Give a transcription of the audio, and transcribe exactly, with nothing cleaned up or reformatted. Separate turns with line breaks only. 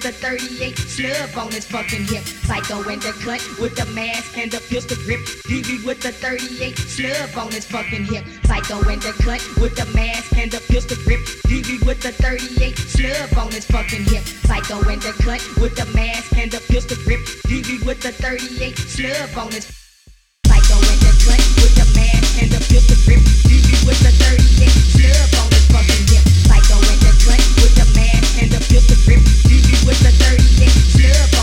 the thirty-eight slug on his fucking hip. Psycho in the cut with the mask and the pistol grip. D B with the thirty-eight slug on his fucking hip. Psycho in the cut with the mask and the pistol grip. D B with the thirty-eight slug on his fucking hip. Psycho in the cut with the mask and the pistol grip. D B with the thirty-eight slug on his. Psycho in the cut with the mask and the pistol grip. D B with the thirty-eight slug on his fucking hip. Psycho in the cut with the mask and the pistol grip. D B with the thirty-eight slug